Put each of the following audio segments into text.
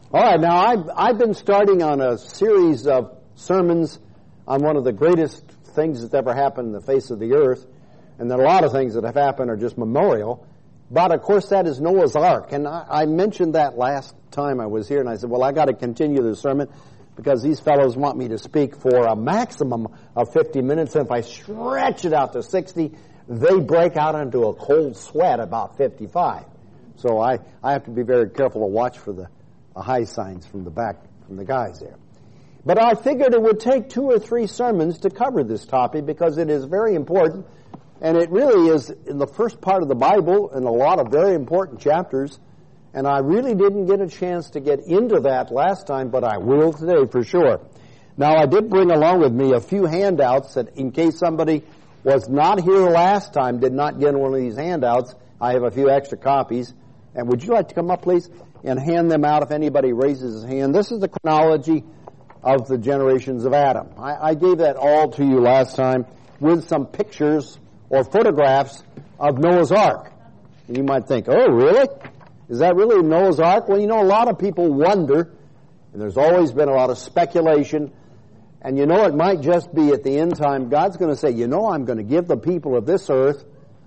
All right, now I've been starting on a series of sermons on one of the greatest things that's ever happened in the face of the earth, and then a lot of things that have happened are just memorial. But of course, that is Noah's Ark, and I mentioned that last time I was here, and I said, well, I got to continue the sermon because these fellows want me to speak for a maximum of 50 minutes, and if I stretch it out to 60, they break out into a cold sweat about 55. So I have to be very careful to watch for the high signs from the back, from the guys there. But I figured it would take 2 or 3 sermons to cover this topic because it is very important, and it really is in the first part of the Bible in a lot of very important chapters, and I really didn't get a chance to get into that last time, but I will today for sure. Now, I did bring along with me a few handouts that in case somebody was not here last time, did not get one of these handouts, I have a few extra copies. And would you like to come up, please, and hand them out if anybody raises his hand? This is the chronology of the generations of Adam. I gave that all to you last time with some pictures or photographs of Noah's Ark. And you might think, oh, really? Is that really Noah's Ark? Well, you know, a lot of people wonder, and there's always been a lot of speculation, and you know it might just be at the end time, God's going to say, you know, I'm going to give the people of this earth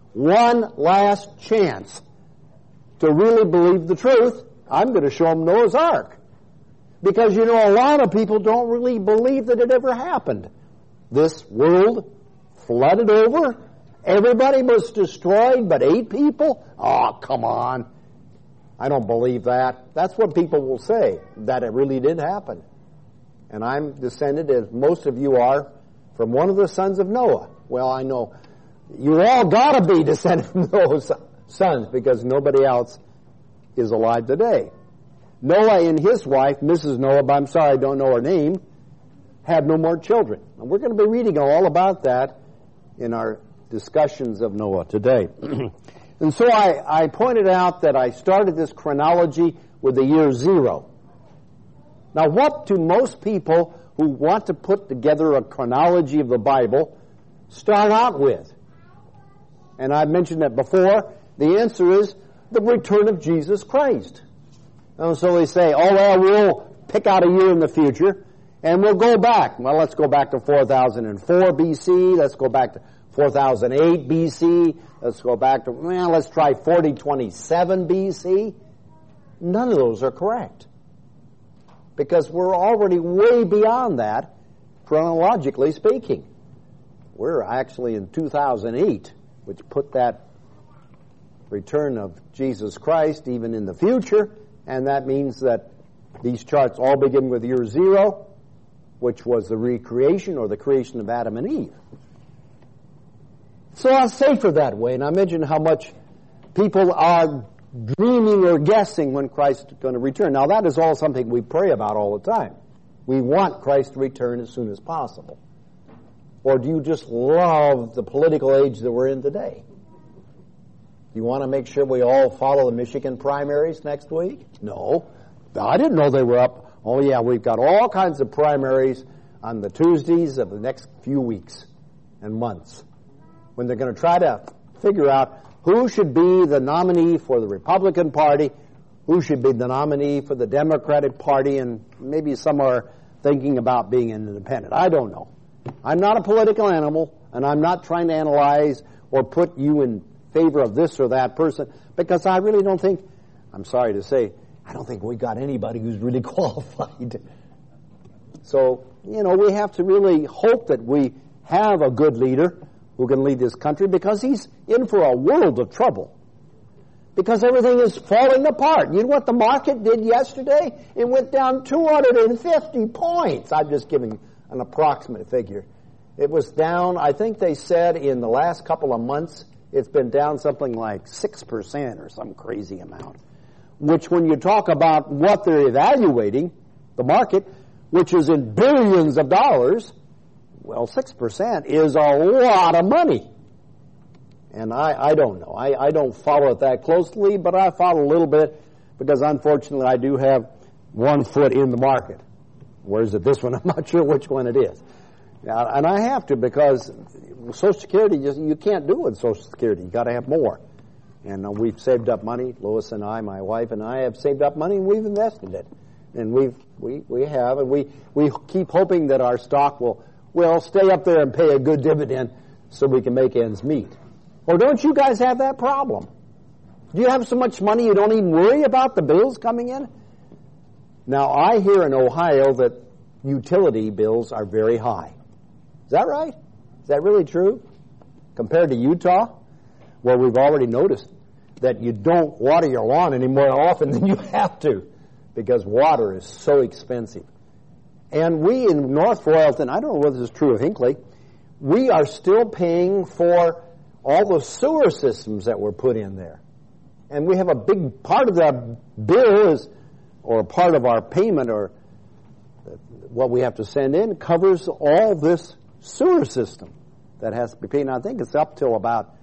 one last chance to really believe the truth. I'm going to show them Noah's Ark. Because, you know, a lot of people don't really believe that it ever happened. This world flooded over. Everybody was destroyed but 8 people. Oh, come on. I don't believe that. That's what people will say, that it really did happen. And I'm descended, as most of you are, from one of the sons of Noah. Well, I know you all got to be descended from Noah's sons because nobody else is alive today. Noah and his wife, Mrs. Noah, but I'm sorry I don't know her name, had no more children. And we're going to be reading all about that in our discussions of Noah today. And so I pointed out that I started this chronology with the year 0. Now, what do most people who want to put together a chronology of the Bible start out with? And I've mentioned that before. The answer is the return of Jesus Christ. And so they say, oh, well, we'll pick out a year in the future, and we'll go back. Well, let's go back to 4004 BC. Let's go back to 4008 BC. Let's go back to, well, let's try 4027 BC. None of those are correct. Because we're already way beyond that, chronologically speaking. We're actually in 2008, which put that return of Jesus Christ even in the future, and that means that these charts all begin with year 0, which was the recreation or the creation of Adam and Eve. So I'll say for that way, and I mentioned how much people are dreaming or guessing when Christ is going to return. Now that is all something we pray about all the time. We want Christ to return as soon as possible. Or do you just love the political age that we're in today? You want to make sure we all follow the Michigan primaries next week? No. I didn't know they were up. Oh, yeah, we've got all kinds of primaries on the Tuesdays of the next few weeks and months when they're going to try to figure out who should be the nominee for the Republican Party, who should be the nominee for the Democratic Party, and maybe some are thinking about being an independent. I don't know. I'm not a political animal, and I'm not trying to analyze or put you in favor of this or that person, because I really don't think, I'm sorry to say, I don't think we got anybody who's really qualified. So, you know, we have to really hope that we have a good leader who can lead this country, because he's in for a world of trouble. Because everything is falling apart. You know what the market did yesterday? It went down 250 points. I'm just giving an approximate figure. It was down, I think they said in the last couple of months, it's been down something like 6% or some crazy amount. Which when you talk about what they're evaluating, the market, which is in billions of dollars, well, 6% is a lot of money. And I don't know. I don't follow it that closely, but I follow a little bit because, unfortunately, I do have one foot in the market. Where is it this one? I'm not sure which one it is. And I have to, because Social Security, you can't do it with Social Security. You've got to have more. And we've saved up money. Lois and I, my wife and I, have saved up money, and we've invested it. And we have, and we keep hoping that our stock will stay up there and pay a good dividend so we can make ends meet. Or don't you guys have that problem? Do you have so much money you don't even worry about the bills coming in? Now, I hear in Ohio that utility bills are very high. Is that right? Is that really true? Compared to Utah? Well, we've already noticed that you don't water your lawn any more often than you have to because water is so expensive. And we in North Royalton, I don't know whether this is true of Hinckley, we are still paying for all the sewer systems that were put in there. And we have a big part of that bill or part of our payment or what we have to send in covers all this sewer system that has to be paid. And I think it's up till about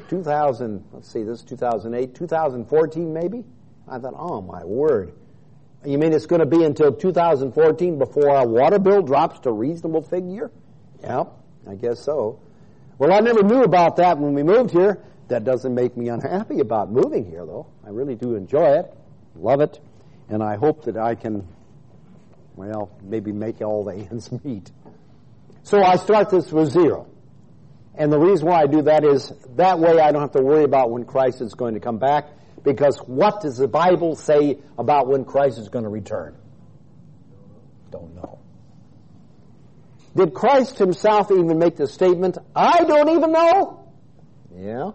2008, 2014 maybe? I thought, oh my word. You mean it's going to be until 2014 before our water bill drops to a reasonable figure? Yeah, I guess so. Well, I never knew about that when we moved here. That doesn't make me unhappy about moving here, though. I really do enjoy it, love it, and I hope that I can, maybe make all the ends meet. So I start this with zero. And the reason why I do that is that way I don't have to worry about when Christ is going to come back, because what does the Bible say about when Christ is going to return? Don't know. Did Christ himself even make the statement, I don't even know? Yeah.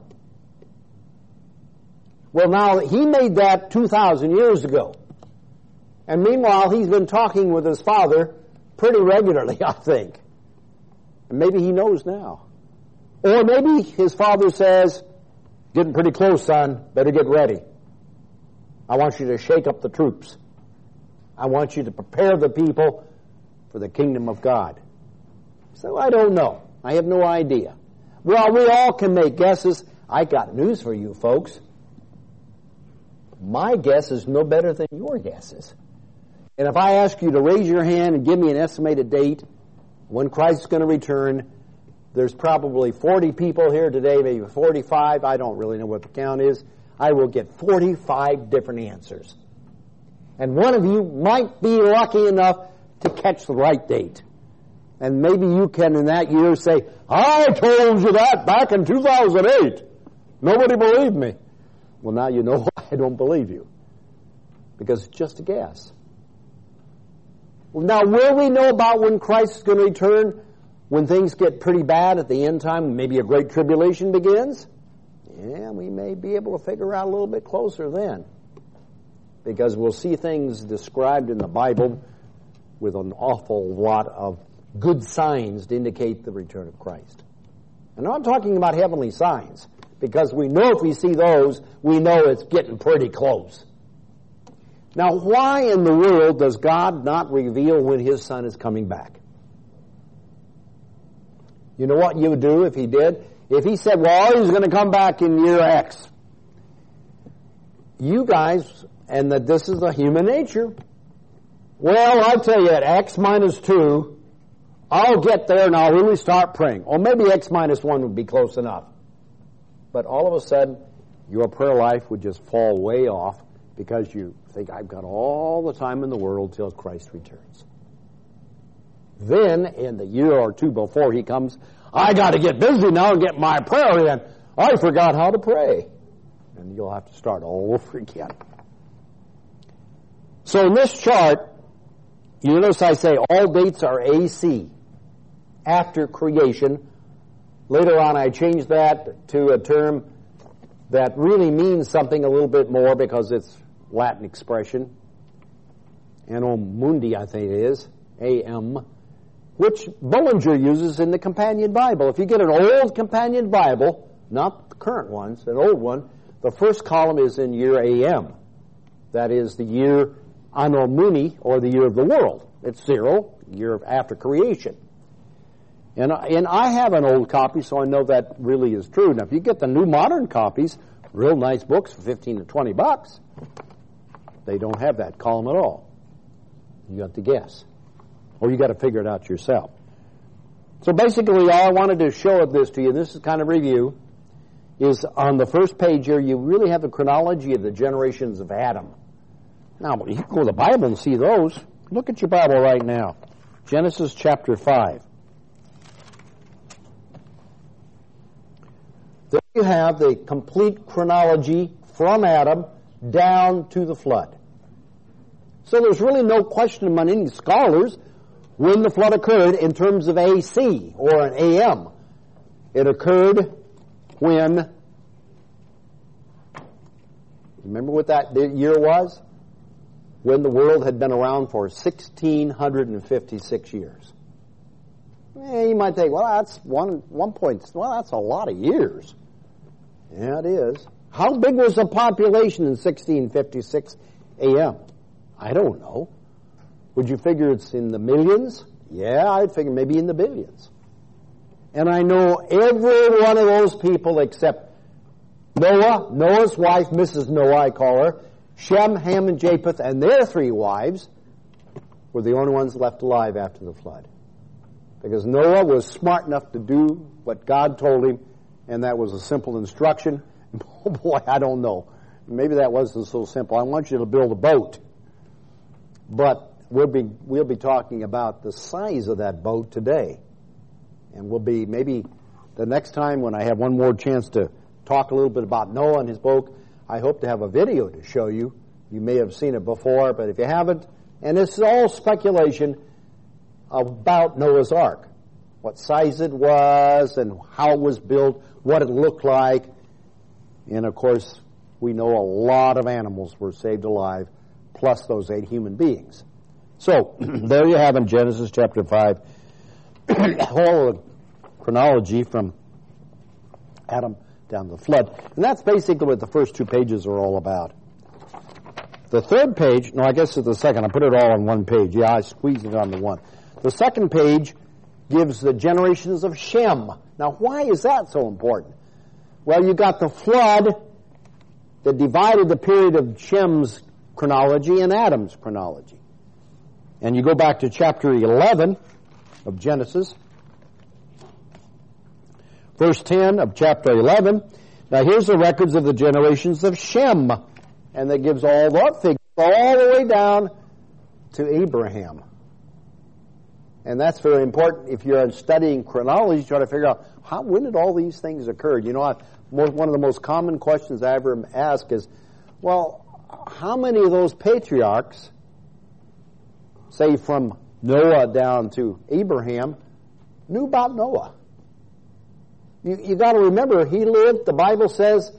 Well, now, he made that 2,000 years ago. And meanwhile, he's been talking with his Father pretty regularly, I think. And maybe he knows now. Or maybe his Father says, getting pretty close, son, better get ready. I want you to shake up the troops. I want you to prepare the people for the kingdom of God. So I don't know. I have no idea. Well, we all can make guesses. I got news for you, folks. My guess is no better than your guesses. And if I ask you to raise your hand and give me an estimated date when Christ is going to return, there's probably 40 people here today, maybe 45. I don't really know what the count is. I will get 45 different answers. And one of you might be lucky enough to catch the right date. And maybe you can in that year say, I told you that back in 2008. Nobody believed me. Well, now you know why I don't believe you. Because it's just a guess. Well, now, will we know about when Christ is going to return? When things get pretty bad at the end time, maybe a great tribulation begins? Yeah, we may be able to figure out a little bit closer then. Because we'll see things described in the Bible with an awful lot of good signs to indicate the return of Christ. And I'm talking about heavenly signs, because we know if we see those, we know it's getting pretty close. Now, why in the world does God not reveal when His Son is coming back? You know what you would do if He did? If He said, well, He's going to come back in year X. You guys, and that this is a human nature. Well, I'll tell you at X minus 2, I'll get there and I'll really start praying. Or maybe X minus 1 would be close enough. But all of a sudden, your prayer life would just fall way off because you think, I've got all the time in the world till Christ returns. Then, in the year or two before He comes, I got to get busy now and get my prayer in. I forgot how to pray. And you'll have to start all over again. So in this chart, you notice I say all dates are AC, after creation. Later on I changed that to a term that really means something a little bit more because it's Latin expression. Anno Mundi, I think it is, A.M., which Bullinger uses in the Companion Bible. If you get an old Companion Bible, not the current ones, an old one, the first column is in year A.M. That is the year Anno Muni, or the year of the world. It's 0, year after creation. And I have an old copy, so I know that really is true. Now, if you get the new modern copies, real nice books for $15 to $20, they don't have that column at all. You got to guess. Or you got to figure it out yourself. So basically, all I wanted to show of this to you, this is kind of review, is on the first page here, you really have the chronology of the generations of Adam. Now, you can go to the Bible and see those. Look at your Bible right now. Genesis chapter 5. There you have the complete chronology from Adam down to the flood. So there's really no question among any scholars when the flood occurred in terms of AC or an AM. It occurred when, remember what that year was? When the world had been around for 1,656 years. You might think, well, that's one point. Well, that's a lot of years. Yeah, it is. How big was the population in 1656 AM? I don't know. Would you figure it's in the millions? Yeah, I'd figure maybe in the billions. And I know every one of those people except Noah, Noah's wife, Mrs. Noah, I call her, Shem, Ham, and Japheth, and their 3 wives were the only ones left alive after the flood. Because Noah was smart enough to do what God told him, and that was a simple instruction. Oh boy, I don't know. Maybe that wasn't so simple. I want you to build a boat. But we'll be talking about the size of that boat today. And we'll be, maybe the next time when I have one more chance to talk a little bit about Noah and his boat, I hope to have a video to show you. You may have seen it before, but if you haven't, and this is all speculation about Noah's Ark. What size it was and how it was built, what it looked like. And of course, we know a lot of animals were saved alive, plus those 8 human beings. So, there you have in Genesis chapter 5, whole chronology from Adam down to the flood. And that's basically what the first 2 pages are all about. The third page, no, I guess it's the second. I put it all on one page. Yeah, I squeezed it onto one. The second page gives the generations of Shem. Now, why is that so important? Well, you got the flood that divided the period of Shem's chronology and Adam's chronology. And you go back to chapter 11 of Genesis, verse 10 of chapter 11. Now, here's the records of the generations of Shem. And that gives all the figures all the way down to Abraham. And that's very important. If you're studying chronology, try to figure out when did all these things occur. You know, one of the most common questions I ever ask is, well, how many of those patriarchs, say from Noah down to Abraham, knew about Noah? You got to remember, he lived, the Bible says,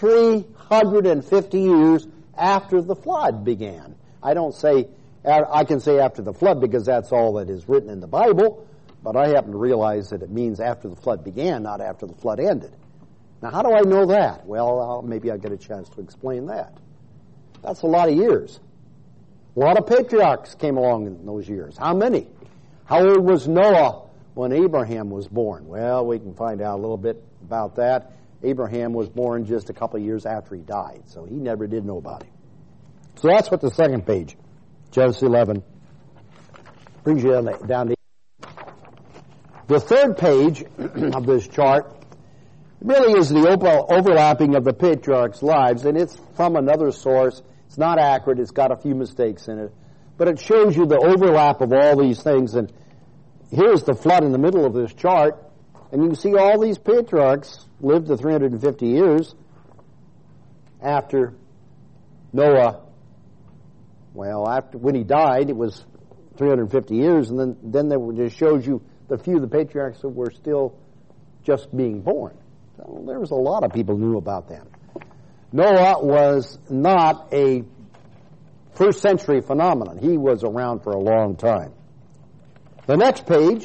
350 years after the flood began. I can say after the flood because that's all that is written in the Bible, but I happen to realize that it means after the flood began, not after the flood ended. Now, how do I know that? Well, maybe I'll get a chance to explain that. That's a lot of years. A lot of patriarchs came along in those years. How many? How old was Noah when Abraham was born? Well, we can find out a little bit about that. Abraham was born just a couple of years after he died, so he never did know about him. So that's what the second page, Genesis 11, brings you down to. The third page of this chart really is the overlapping of the patriarchs' lives, and it's from another source. It's not accurate. It's got a few mistakes in it. But it shows you the overlap of all these things. And here's the flood in the middle of this chart. And you can see all these patriarchs lived to 350 years after Noah. Well, when he died, it was 350 years. And then it just shows you the few of the patriarchs that were still just being born. So there was a lot of people who knew about them. Noah was not a first century phenomenon. He was around for a long time. The next page,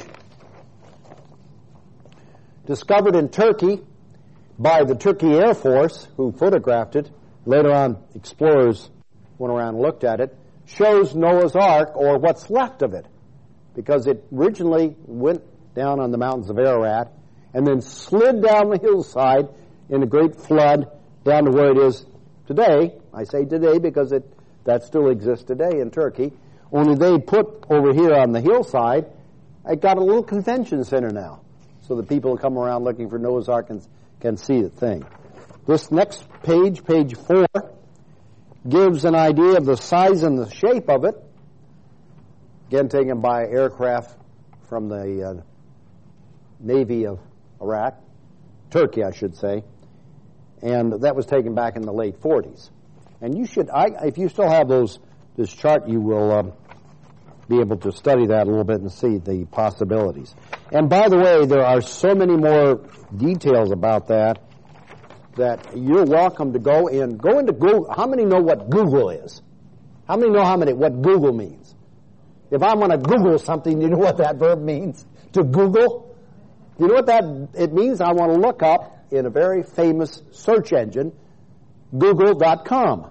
discovered in Turkey by the Turkey Air Force, who photographed it. Later on, explorers went around and looked at it, shows Noah's Ark, or what's left of it, because it originally went down on the mountains of Ararat and then slid down the hillside in a great flood down to where it is today. I say today because that still exists today in Turkey. Only they put over here on the hillside, it got a little convention center now, so the people who come around looking for Noah's Ark can see the thing. This next page, page 4, gives an idea of the size and the shape of it. Again, taken by aircraft from the Navy of Iraq, Turkey, I should say. And that was taken back in the late 40s. And you should, if you still have this chart, you will be able to study that a little bit and see the possibilities. And by the way, there are so many more details about that you're welcome to go into Google. How many know what Google is? How many know what Google means? If I want to Google something, you know what that verb means? To Google? You know what it means? I want to look up in a very famous search engine, Google.com.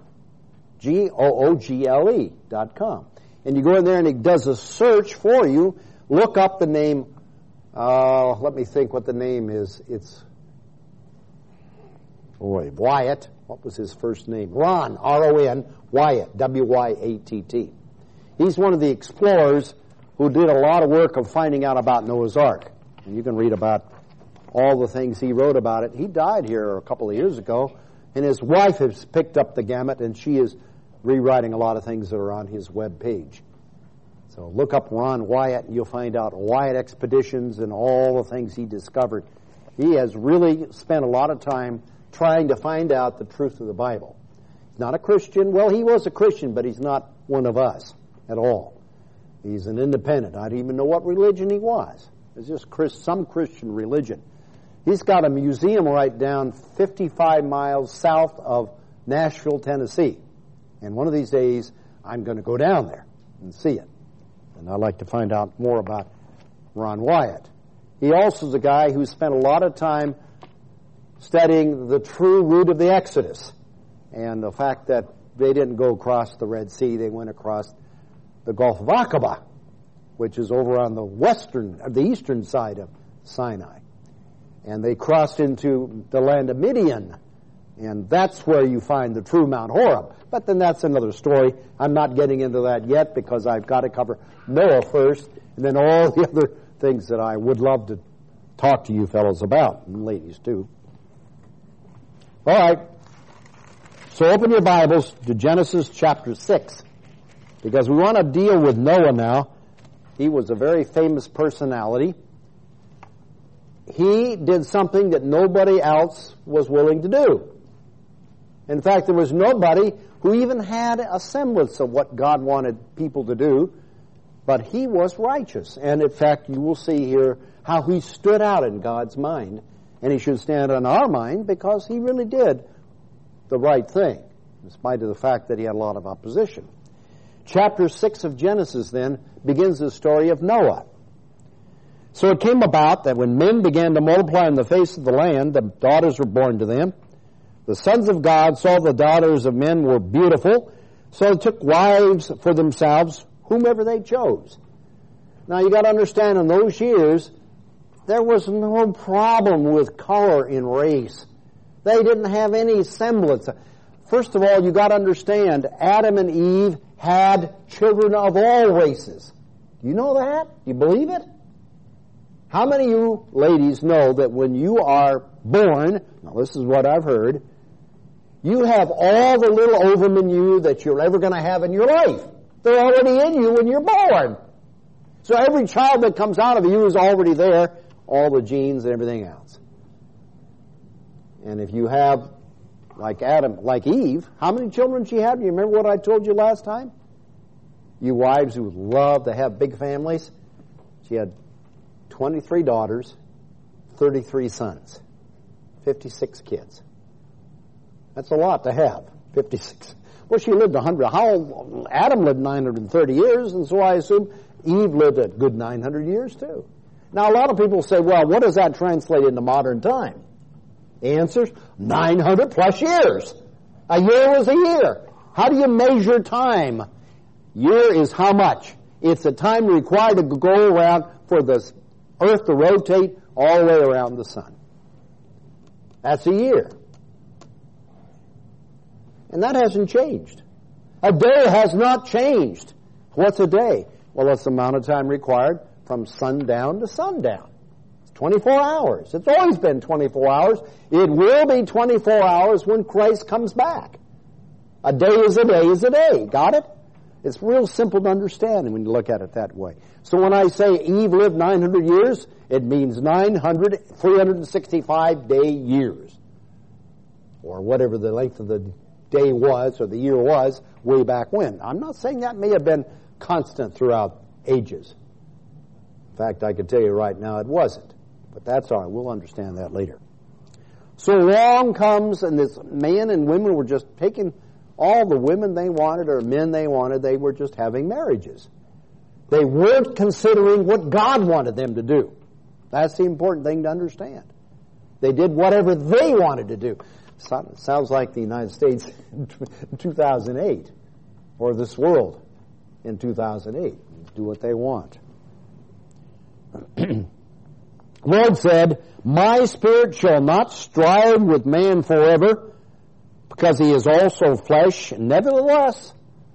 Google.com. And you go in there and it does a search for you. Look up the name. Let me think what the name is. It's Wyatt. What was his first name? Ron, R-O-N, Wyatt, W-Y-A-T-T. He's one of the explorers who did a lot of work of finding out about Noah's Ark. And you can read about all the things he wrote about it. He died here a couple of years ago, and his wife has picked up the gamut, and she is rewriting a lot of things that are on his web page. So look up Ron Wyatt, and you'll find out Wyatt expeditions and all the things he discovered. He has really spent a lot of time trying to find out the truth of the Bible. He's not a Christian. Well, he was a Christian, but he's not one of us at all. He's an independent. I don't even know what religion he was. It's just some Christian religion. He's got a museum right down 55 miles south of Nashville, Tennessee. And one of these days, I'm going to go down there and see it. And I'd like to find out more about Ron Wyatt. He also is a guy who spent a lot of time studying the true route of the Exodus and the fact that they didn't go across the Red Sea, they went across the Gulf of Aqaba, which is over on the eastern side of Sinai. And they crossed into the land of Midian, and that's where you find the true Mount Horeb. But then that's another story. I'm not getting into that yet because I've got to cover Noah first, and then all the other things that I would love to talk to you fellows about, and ladies too. All right. So open your Bibles to Genesis chapter 6, because we want to deal with Noah now. He was a very famous personality. He did something that nobody else was willing to do. In fact, there was nobody who even had a semblance of what God wanted people to do, but he was righteous. And in fact, you will see here how he stood out in God's mind, and he should stand in our mind because he really did the right thing, in spite of the fact that he had a lot of opposition. Chapter 6 of Genesis, then, begins the story of Noah. So it came about that when men began to multiply on the face of the land, the daughters were born to them. The sons of God saw the daughters of men were beautiful, so they took wives for themselves, whomever they chose. Now you got to understand, in those years, there was no problem with color in race. They didn't have any semblance. First of all, you got to understand, Adam and Eve had children of all races. Do you know that? Do you believe it? How many of you ladies know that when you are born, now this is what I've heard, you have all the little ovum in you that you're ever going to have in your life. They're already in you when you're born. So every child that comes out of you is already there, all the genes and everything else. And if you have, like Eve, how many children she had? You remember what I told you last time? You wives who love to have big families. She had 23 daughters, 33 sons, 56 kids. That's a lot to have, 56. Well, she lived 100. Adam lived 930 years, and so I assume Eve lived a good 900 years too. Now, a lot of people say, well, what does that translate into modern time? The answer, 900 plus years. A year was a year. How do you measure time? Year is how much? It's the time required to go around for the earth to rotate all the way around the sun. That's a year. And that hasn't changed. A day has not changed. What's a day? Well, it's the amount of time required from sundown to sundown. It's 24 hours. It's always been 24 hours. It will be 24 hours when Christ comes back. A day is a day is a day. Got it? It's real simple to understand when you look at it that way. So when I say Eve lived 900 years, it means 365-day years. Or whatever the length of the day was or the year was way back when. I'm not saying that may have been constant throughout ages. In fact, I can tell you right now it wasn't. But that's all right. We'll understand that later. So along comes, and this man and women were just taking all the women they wanted or men they wanted. They were just having marriages. They weren't considering what God wanted them to do. That's the important thing to understand. They did whatever they wanted to do. Sounds like the United States in 2008 or this world in 2008. Do what they want. Lord said, my spirit shall not strive with man forever, because he is also flesh. Nevertheless,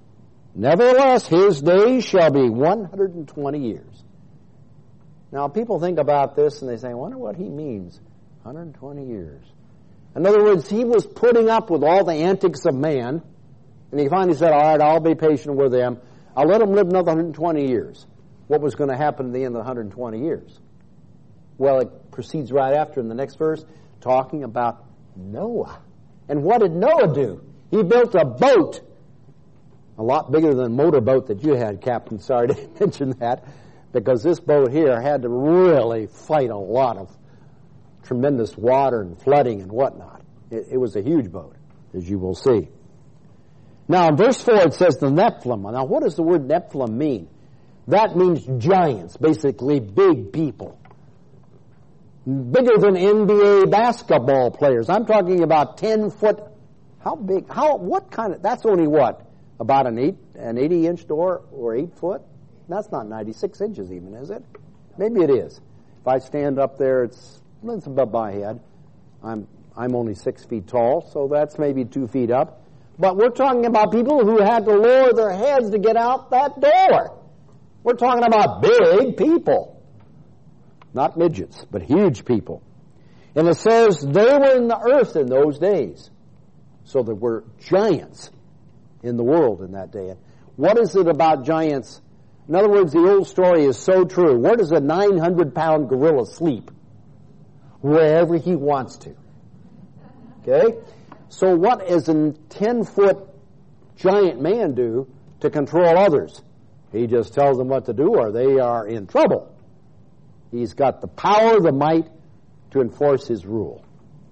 his days shall be 120 years. Now, people think about this and they say, I wonder what he means. 120 years. In other words, he was putting up with all the antics of man, and he finally said, all right, I'll be patient with them. I'll let them live another 120 years. What was going to happen at the end of the 120 years? Well, it proceeds right after in the next verse, talking about Noah. And what did Noah do? He built a boat, a lot bigger than the motorboat that you had, Captain. Sorry to mention that, because this boat here had to really fight a lot of tremendous water and flooding and whatnot. It was a huge boat, as you will see. Now, in verse 4, it says the Nephilim. Now, what does the word Nephilim mean? That means giants, basically big people. Bigger than NBA basketball players. I'm talking about 10 foot. How big? What kind of? That's only what? About an 80-inch door or 8 foot? That's not 96 inches even, is it? Maybe it is. If I stand up there, it's above my head. I'm only 6 feet tall, so that's maybe 2 feet up. But we're talking about people who had to lower their heads to get out that door. We're talking about big people. Not midgets, but huge people. And it says they were in the earth in those days. So there were giants in the world in that day. And what is it about giants? In other words, the old story is so true. Where does a 900-pound gorilla sleep? Wherever he wants to. Okay? So what does a 10-foot giant man do to control others? He just tells them what to do or they are in trouble. He's got the power, the might to enforce his rule.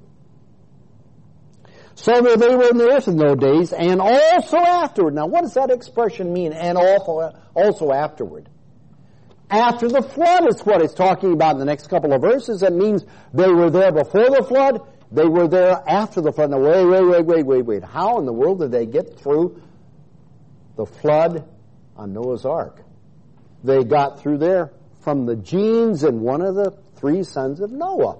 So they were in the earth in those days, and also afterward. Now, what does that expression mean, and also afterward? After the flood is what it's talking about in the next couple of verses. It means they were there before the flood, they were there after the flood. Now, wait. How in the world did they get through the flood on Noah's Ark? They got through there from the genes in one of the 3 sons of Noah.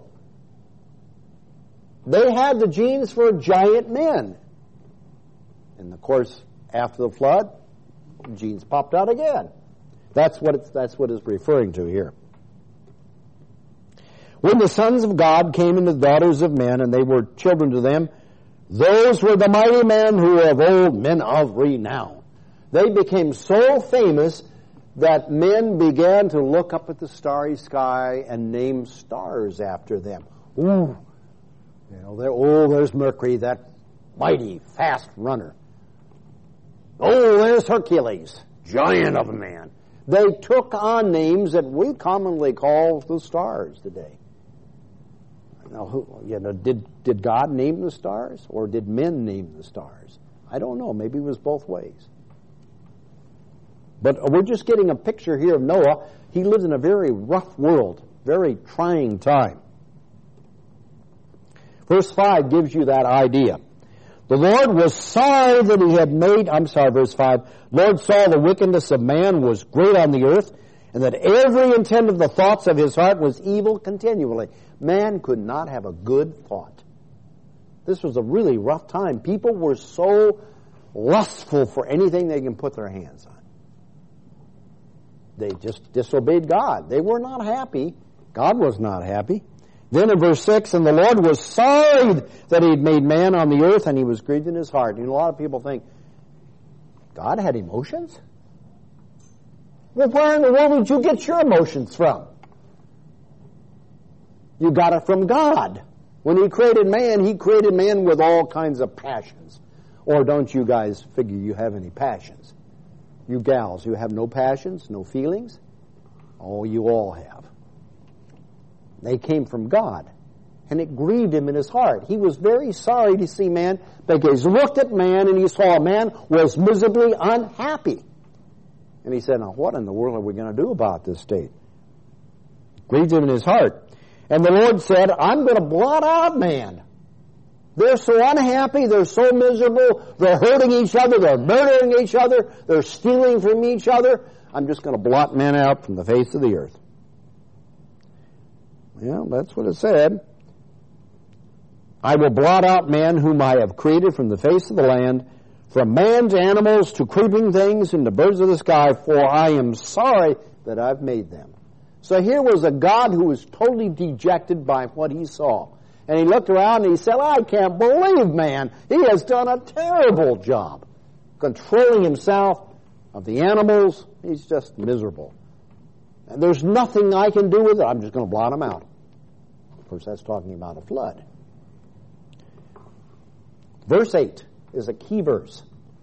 They had the genes for giant men. And of course, after the flood, genes popped out again. That's what it's referring to here. When the sons of God came into the daughters of men, and they were children to them, those were the mighty men who were of old, men of renown. They became so famous that men began to look up at the starry sky and name stars after them. Ooh, there's Mercury, that mighty, fast runner. Oh, there's Hercules, giant of a man. They took on names that we commonly call the stars today. Now, did God name the stars, or did men name the stars? I don't know. Maybe it was both ways. But we're just getting a picture here of Noah. He lived in a very rough world, very trying time. Verse 5 gives you that idea. The Lord was sorry that he had made, verse 5, Lord saw the wickedness of man was great on the earth, and that every intent of the thoughts of his heart was evil continually. Man could not have a good thought. This was a really rough time. People were so lustful for anything they can put their hands on. They just disobeyed God. They were not happy. God was not happy. Then in verse 6, and the Lord was sorry that he had made man on the earth, and he was grieved in his heart. And a lot of people think, God had emotions? Well, where in the world did you get your emotions from? You got it from God. When he created man with all kinds of passions. Or don't you guys figure you have any passions? You gals, you have no passions, no feelings? Oh, you all have. They came from God. And it grieved him in his heart. He was very sorry to see man, because he looked at man and he saw man was miserably unhappy. And he said, now what in the world are we going to do about this state? Grieved him in his heart. And the Lord said, I'm going to blot out man. They're so unhappy, they're so miserable, they're hurting each other, they're murdering each other, they're stealing from each other. I'm just going to blot man out from the face of the earth. Well, that's what it said. I will blot out man whom I have created from the face of the land, from man to animals to creeping things and to birds of the sky, for I am sorry that I've made them. So here was a God who was totally dejected by what he saw. And he looked around and he said, I can't believe man. He has done a terrible job controlling himself of the animals. He's just miserable. And there's nothing I can do with it. I'm just going to blot him out. Of course, that's talking about a flood. Verse 8 is a key verse.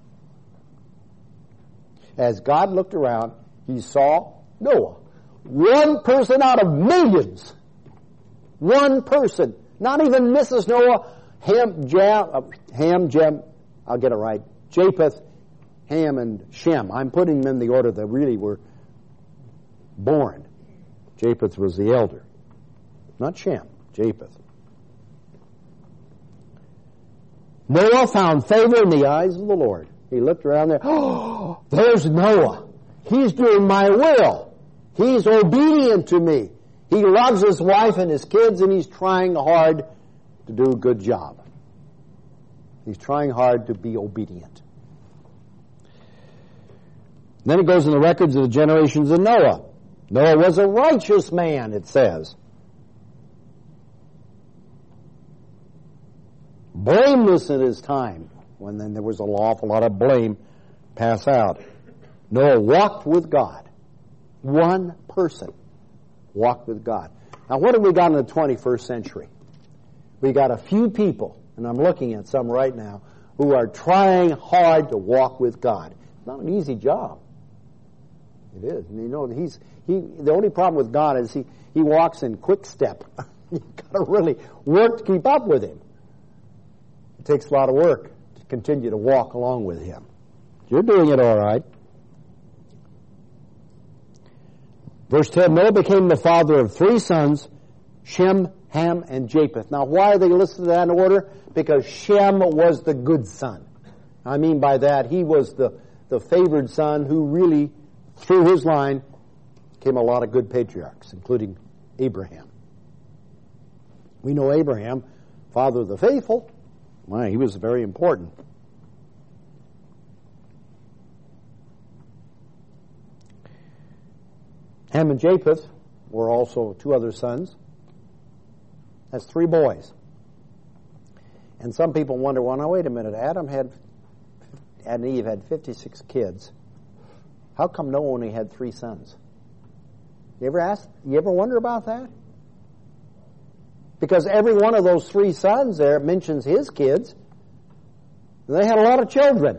As God looked around, he saw Noah. One person out of millions. One person. Not even Mrs. Noah. I'll get it right. Japheth, Ham, and Shem. I'm putting them in the order that really were born. Japheth was the elder. Not Shem, Japheth. Noah found favor in the eyes of the Lord. He looked around there. Oh, there's Noah. He's doing my will. He's obedient to me. He loves his wife and his kids, and he's trying hard to do a good job. He's trying hard to be obedient. Then it goes in the records of the generations of Noah. Noah was a righteous man, it says. Blameless at his time, when then there was an awful lot of blame pass out. Noah walked with God. One person walked with God. Now, what have we got in the 21st century? We got a few people, and I'm looking at some right now, who are trying hard to walk with God. It's not an easy job. It is. And you know, the only problem with God is he walks in quick step. You've got to really work to keep up with him. It takes a lot of work to continue to walk along with him. You're doing it all right. Verse 10, Noah became the father of 3 sons, Shem, Ham, and Japheth. Now, why are they listed in that order? Because Shem was the good son. I mean by that, he was the favored son who really, through his line, came a lot of good patriarchs, including Abraham. We know Abraham, father of the faithful. Why, he was very important. Ham and Japheth were also 2 other sons. That's 3 boys. And some people wonder, well, now wait a minute, Adam and Eve had 56 kids. How come Noah only had 3 sons? You ever wonder about that? Because every one of those 3 sons there mentions his kids. They had a lot of children.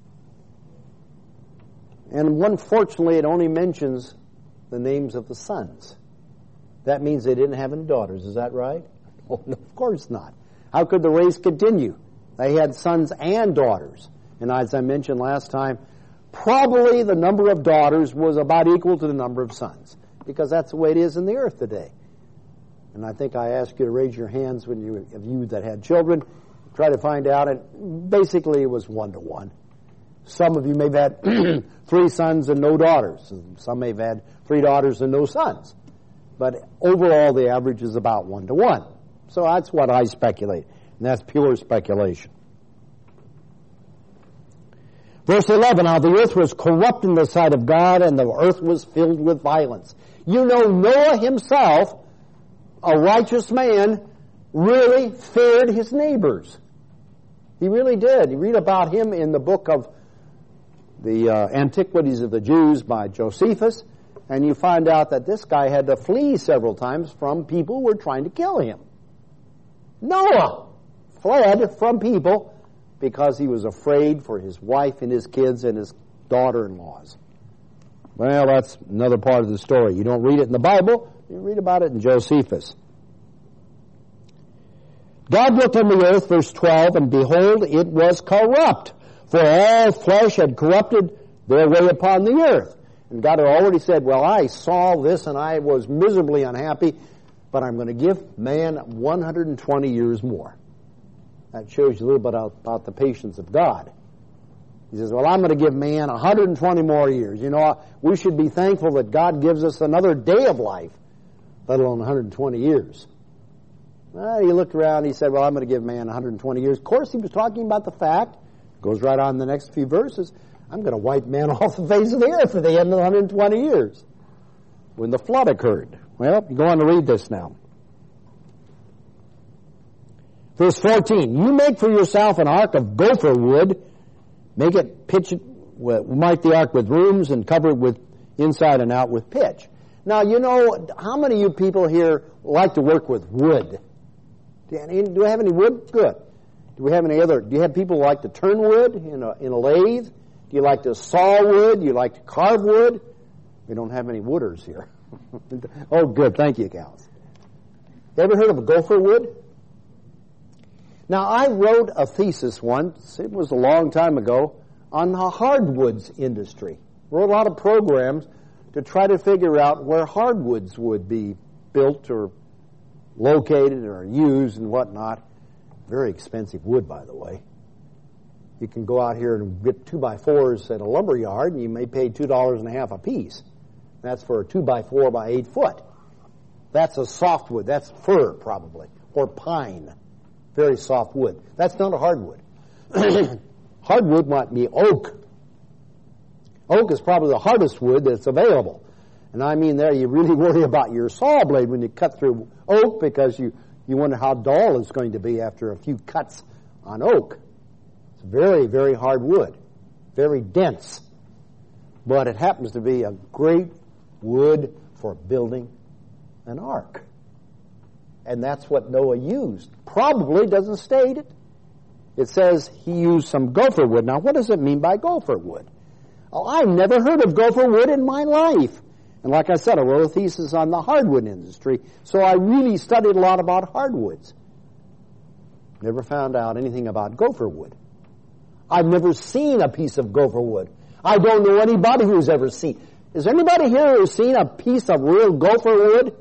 And unfortunately, it only mentions the names of the sons. That means they didn't have any daughters. Is that right? Oh, no, of course not. How could the race continue? They had sons and daughters. And as I mentioned last time, probably the number of daughters was about equal to the number of sons, because that's the way it is in the earth today. And I think I asked you to raise your hands when you that had children, try to find out, and basically it was 1 to 1. Some of you may have had 3 sons and no daughters. Some may have had 3 daughters and no sons. But overall, the average is about 1 to 1. So that's what I speculate, and that's pure speculation. Verse 11, now the earth was corrupt in the sight of God, and the earth was filled with violence. You know, Noah himself, a righteous man really feared his neighbors. He really did. You read about him in the book of the Antiquities of the Jews by Josephus, and you find out that this guy had to flee several times from people who were trying to kill him. Noah fled from people because he was afraid for his wife and his kids and his daughter-in-laws. Well, that's another part of the story. You don't read it in the Bible, you read about it in Josephus. God looked on the earth, verse 12, and behold, it was corrupt, for all flesh had corrupted their way upon the earth. And God had already said, well, I saw this and I was miserably unhappy, but I'm going to give man 120 years more. That shows you a little bit about the patience of God. He says, well, I'm going to give man 120 more years. You know, we should be thankful that God gives us another day of life, let alone 120 years. Well, he looked around and he said, well, I'm going to give man 120 years. Of course, he was talking about the fact, goes right on in the next few verses, I'm going to wipe man off the face of the earth at the end of 120 years, when the flood occurred. Well, you go on to read this now. Verse 14, you make for yourself an ark of gopher wood, make it pitch it, mark the ark with rooms and cover it with inside and out with pitch. Now, you know, how many of you people here like to work with wood? Do we have any wood? Good. Do we have any other? Do you have people who like to turn wood in a lathe? Do you like to saw wood? Do you like to carve wood? We don't have any wooders here. Oh, good. Thank you, gals. You ever heard of a gopher wood? Now, I wrote a thesis once, it was a long time ago, on the hardwoods industry. Wrote a lot of programs to try to figure out where hardwoods would be built or located or used and whatnot. Very expensive wood, by the way. You can go out here and get 2x4s at a lumber yard, and you may pay $2.50 a piece. That's for a 2x4 by 8 foot. That's a softwood. That's fir, probably, or pine. Very soft wood. That's not a hardwood. Hardwood might be oak. Oak is probably the hardest wood that's available. And I mean there you really worry about your saw blade when you cut through oak because you wonder how dull it's going to be after a few cuts on oak. It's very, very hard wood. Very dense. But it happens to be a great wood for building an ark. And that's what Noah used. Probably doesn't state it. It says he used some gopher wood. Now, what does it mean by gopher wood? Oh, I've never heard of gopher wood in my life. And like I said, I wrote a thesis on the hardwood industry, so I really studied a lot about hardwoods. Never found out anything about gopher wood. I've never seen a piece of gopher wood. I don't know anybody who's ever seen. Is anybody here who's seen a piece of real gopher wood?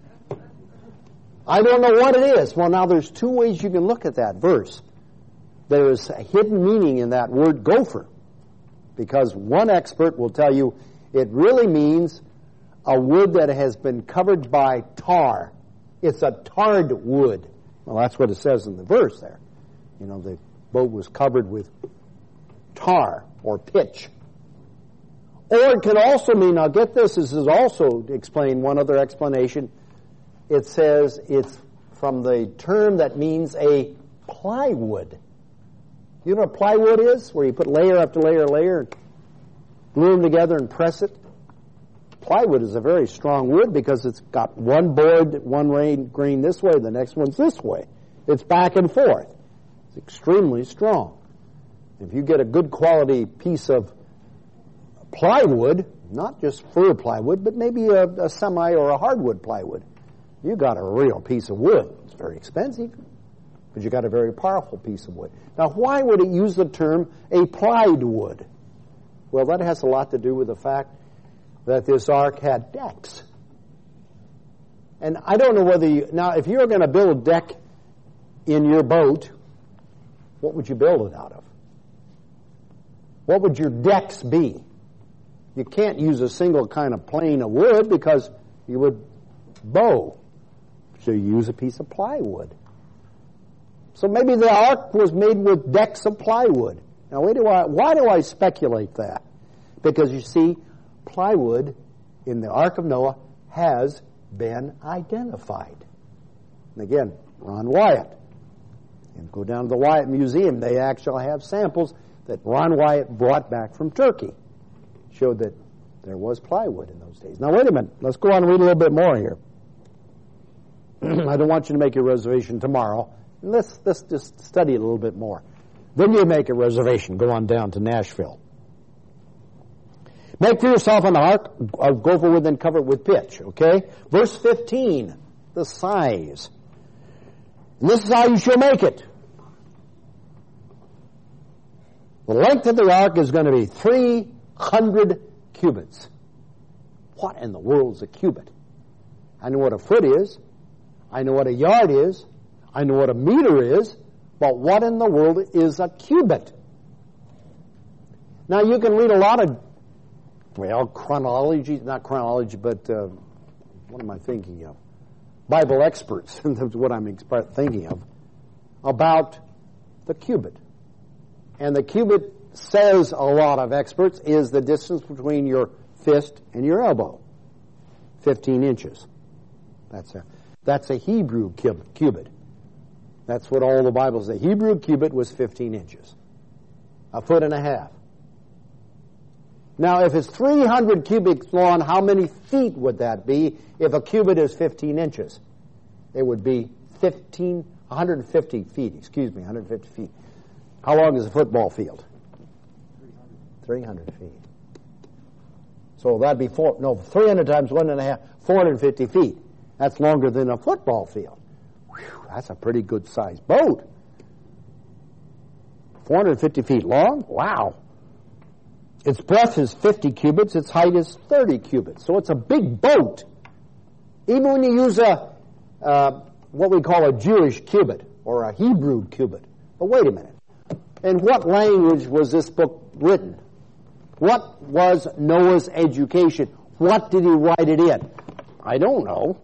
I don't know what it is. Well, now there's two ways you can look at that verse. There is a hidden meaning in that word gopher, because one expert will tell you it really means a wood that has been covered by tar. It's a tarred wood. Well, that's what it says in the verse there. You know, the boat was covered with tar or pitch. Or it can also mean, now get this is also to explain one other explanation. It says it's from the term that means a plywood. You know what plywood is? Where you put layer after layer, and glue them together and press it. Plywood is a very strong wood because it's got one board, one grain this way, the next one's this way. It's back and forth. It's extremely strong. If you get a good quality piece of plywood, not just fir plywood, but maybe a semi or a hardwood plywood, you got a real piece of wood. It's very expensive, but you got a very powerful piece of wood. Now, why would it use the term a plied wood? Well, that has a lot to do with the fact that this ark had decks. And I don't know whether now, if you were going to build a deck in your boat, what would you build it out of? What would your decks be? You can't use a single kind of plane of wood because you would bow. So you use a piece of plywood. So maybe the ark was made with decks of plywood. Now, why do I speculate that? Because you see, plywood in the Ark of Noah has been identified. And again, Ron Wyatt. And go down to the Wyatt Museum. They actually have samples that Ron Wyatt brought back from Turkey. Showed that there was plywood in those days. Now, wait a minute. Let's go on and read a little bit more here. I don't want you to make your reservation tomorrow. Let's just study it a little bit more. Then you make a reservation. Go on down to Nashville. Make for yourself an ark of gopher wood, then cover it with pitch. Okay? Verse 15, the size. And this is how you shall make it. The length of the ark is going to be 300 cubits. What in the world is a cubit? I know what a foot is. I know what a yard is. I know what a meter is. But what in the world is a cubit? Now, you can read a lot of, chronology, not chronology, but what am I thinking of? Bible experts, that's what I'm thinking of, about the cubit. And the cubit, says a lot of experts, is the distance between your fist and your elbow. 15 inches. That's a Hebrew cubit. That's what all the Bible says. The Hebrew cubit was 15 inches. A foot and a half. Now, if it's 300 cubits long, how many feet would that be if a cubit is 15 inches? It would be 150 feet. 150 feet. How long is a football field? 300 feet. So that'd be 300 times 1.5, 450 feet. That's longer than a football field. Whew, that's a pretty good sized boat. 450 feet long? Wow. Its breadth is 50 cubits. Its height is 30 cubits. So it's a big boat. Even when you use what we call a Jewish cubit or a Hebrew cubit. But wait a minute. In what language was this book written? What was Noah's education? What did he write it in? I don't know.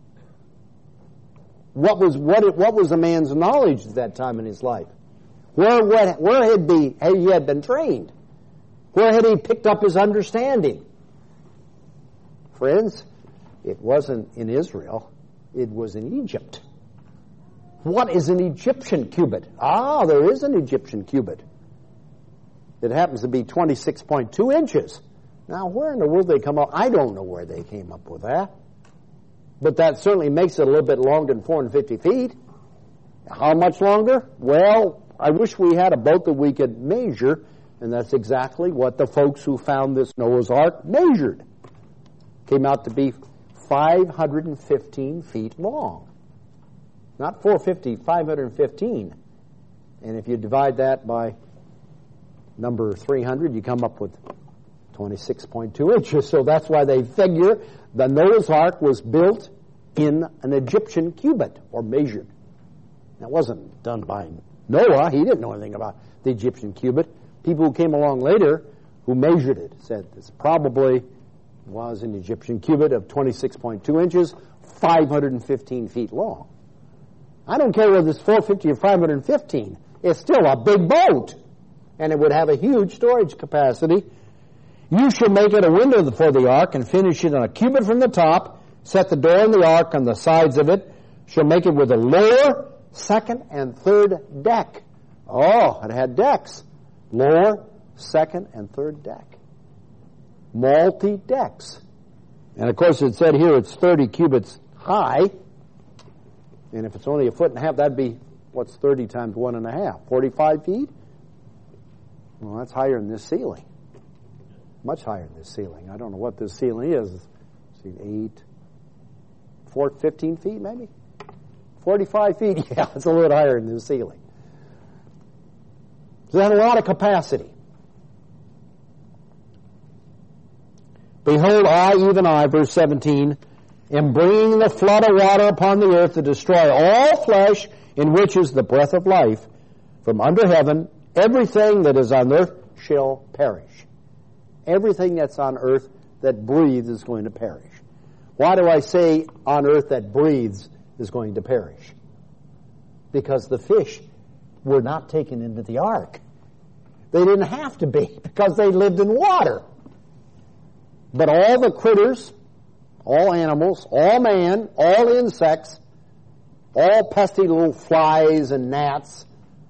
What was a man's knowledge at that time in his life? Where had he had been trained? Where had he picked up his understanding? Friends, it wasn't in Israel. It was in Egypt. What is an Egyptian cubit? There is an Egyptian cubit. It happens to be 26.2 inches. Now, where in the world they come up? I don't know where they came up with that. But that certainly makes it a little bit longer than 450 feet. How much longer? Well, I wish we had a boat that we could measure, and that's exactly what the folks who found this Noah's Ark measured. Came out to be 515 feet long. Not 450, 515. And if you divide that by number 300, you come up with 26.2 inches. So that's why they figure the Noah's Ark was built in an Egyptian cubit, or measured. That wasn't done by Noah. He didn't know anything about the Egyptian cubit. People who came along later who measured it said this probably was an Egyptian cubit of 26.2 inches, 515 feet long. I don't care whether it's 450 or 515. It's still a big boat. And it would have a huge storage capacity. You shall make it a window for the ark and finish it on a cubit from the top. Set the door in the ark on the sides of it. Shall make it with a lower, second, and third deck. Oh, it had decks. Lower, second, and third deck. Multi-decks. And of course it said here it's 30 cubits high. And if it's only a foot and a half, that'd be, what's 30 times 1.5? 45 feet? Well, that's higher than this ceiling. Much higher than this ceiling. I don't know what this ceiling is. See, 15 feet maybe? 45 feet? Yeah, it's a little higher than the ceiling. So that had a lot of capacity. Behold, even I, verse 17, am bringing the flood of water upon the earth to destroy all flesh, in which is the breath of life. From under heaven, everything that is on earth shall perish. Everything that's on earth that breathes is going to perish. Why do I say on earth that breathes is going to perish? Because the fish were not taken into the ark. They didn't have to be, because they lived in water. But all the critters, all animals, all man, all insects, all pesky little flies and gnats.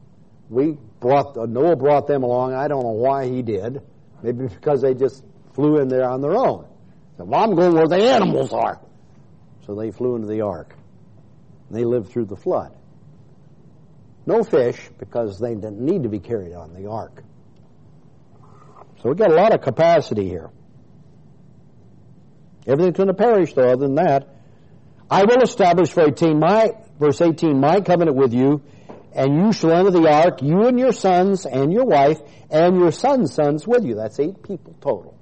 Noah brought them along. I don't know why he did. Maybe because they just flew in there on their own. Said, well, I'm going where the animals are. So they flew into the ark. They lived through the flood. No fish, because they didn't need to be carried on the ark. So we've got a lot of capacity here. Everything's going to perish, though, other than that. I will establish, verse 18, my covenant with you, and you shall enter the ark, you and your sons and your wife, and your sons' sons with you. That's 8 people total.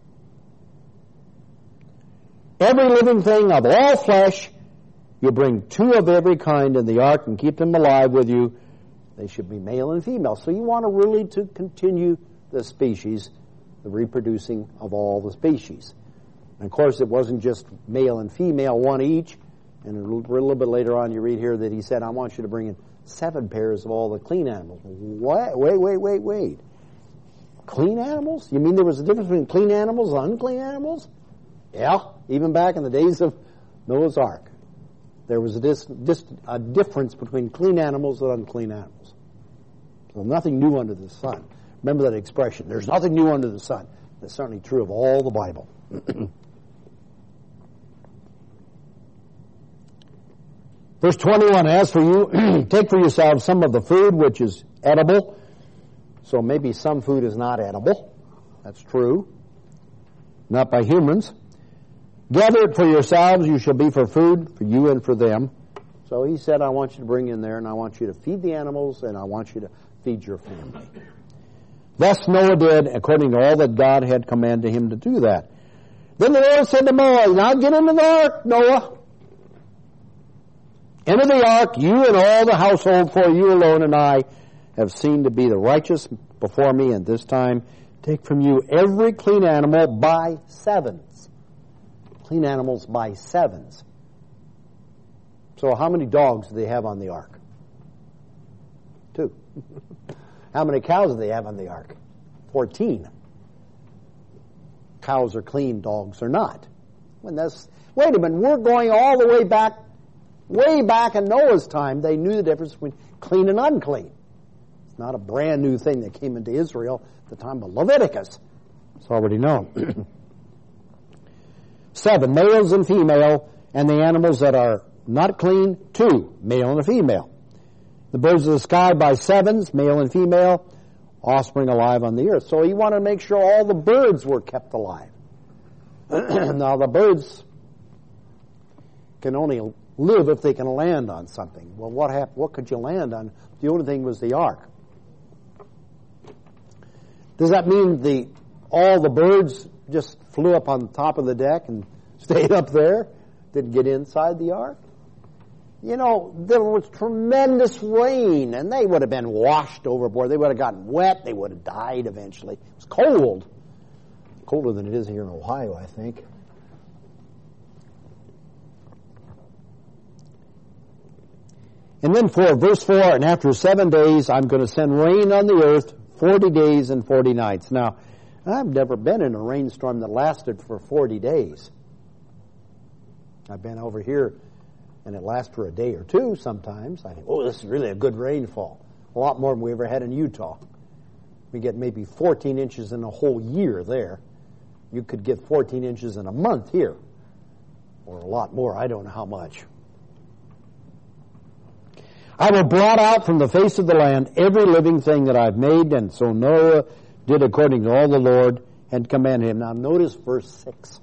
Every living thing of all flesh, you bring 2 of every kind in the ark and keep them alive with you. They should be male and female. So you want to really to continue the species, the reproducing of all the species. And of course, it wasn't just male and female, 1 each. And a little bit later on, you read here that he said, I want you to bring in 7 pairs of all the clean animals. What? Wait. Clean animals? You mean there was a difference between clean animals and unclean animals? Yeah, even back in the days of Noah's Ark. There was a difference between clean animals and unclean animals. So nothing new under the sun. Remember that expression, there's nothing new under the sun. That's certainly true of all the Bible. Verse 21, as for you, take for yourselves some of the food which is edible. So maybe some food is not edible. That's true. Not by humans. Gather it for yourselves, you shall be for food, for you and for them. So he said, I want you to bring in there, and I want you to feed the animals, and I want you to feed your family. Thus Noah did, according to all that God had commanded him to do that. Then the Lord said to Noah, now get into the ark, Noah. Enter the ark, you and all the household, for you alone and I have seen to be the righteous before me, and this time take from you every clean animal by 7s. Clean animals by 7s. So how many dogs do they have on the ark? 2. How many cows do they have on the ark? 14. Cows are clean, dogs are not. Wait a minute, we're going all the way back in Noah's time. They knew the difference between clean and unclean. It's not a brand new thing that came into Israel at the time of Leviticus. It's already known. 7, males and female, and the animals that are not clean, 2, male and a female. The birds of the sky by 7s, male and female, offspring alive on the earth. So he wanted to make sure all the birds were kept alive. Now the birds can only live if they can land on something. Well, what could you land on? The only thing was the ark. Does that mean all the birds just flew up on top of the deck and stayed up there? Didn't get inside the ark? You know, there was tremendous rain, and they would have been washed overboard. They would have gotten wet. They would have died eventually. It was cold. Colder than it is here in Ohio, I think. And then for verse 4, and after 7 days, I'm going to send rain on the earth 40 days and 40 nights. Now, I've never been in a rainstorm that lasted for 40 days. I've been over here, and it lasts for a day or 2 sometimes. I think, this is really a good rainfall. A lot more than we ever had in Utah. We get maybe 14 inches in a whole year there. You could get 14 inches in a month here. Or a lot more. I don't know how much. I will blot out from the face of the land every living thing that I've made. And so Noah did according to all the Lord had commanded him. Now notice verse 6.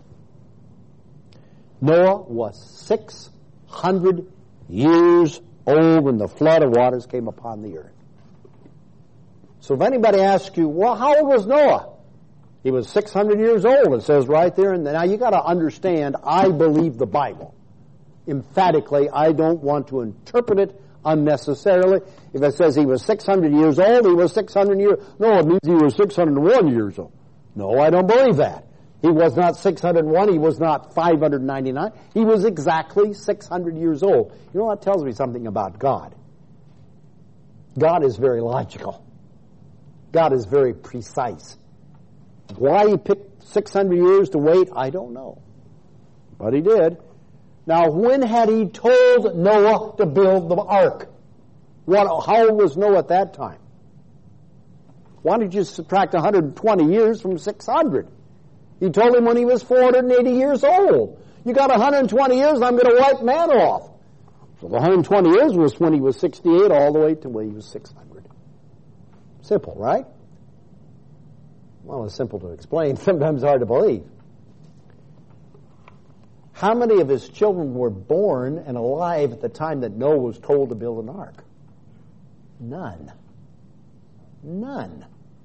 Noah was 600 years old when the flood of waters came upon the earth. So if anybody asks you, well, how old was Noah? He was 600 years old, it says right there. And now you got to understand, I believe the Bible. Emphatically, I don't want to interpret it unnecessarily. If it says he was 600 years old, he was 600 years. No, it means he was 601 years old. No, I don't believe that. He was not 601. He was not 599. He was exactly 600 years old. You know, that tells me something about God. God is very logical. God is very precise. Why he picked 600 years to wait, I don't know. But he did. Now, when had he told Noah to build the ark? How old was Noah at that time? Why don't you subtract 120 years from 600? He told him when he was 480 years old. You got 120 years, I'm going to wipe man off. So the 120 years was when he was 68 all the way to when he was 600. Simple, right? Well, it's simple to explain, sometimes hard to believe. How many of his children were born and alive at the time that Noah was told to build an ark? None. None.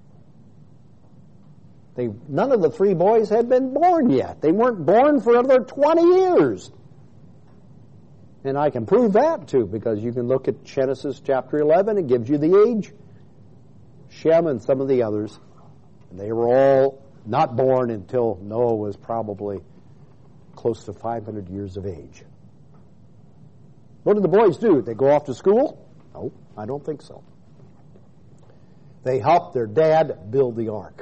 None of the three boys had been born yet. They weren't born for another 20 years. And I can prove that too, because you can look at Genesis chapter 11. It gives you the age. Shem and some of the others. They were all not born until Noah was probably close to 500 years of age. What did the boys do? Did they go off to school? No, I don't think so. They helped their dad build the ark.